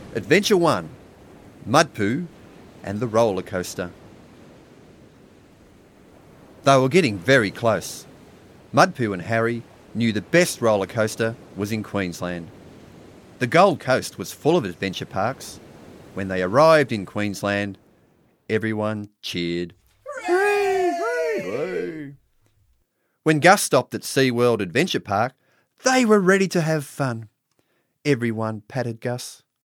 Adventure 1, Mudpoo and the Roller Coaster. They were getting very close. Mudpoo and Harry knew the best roller coaster was in Queensland. The Gold Coast was full of adventure parks. When they arrived in Queensland, everyone cheered. Hooray! Hooray! When Gus stopped at SeaWorld Adventure Park, they were ready to have fun. Everyone patted Gus.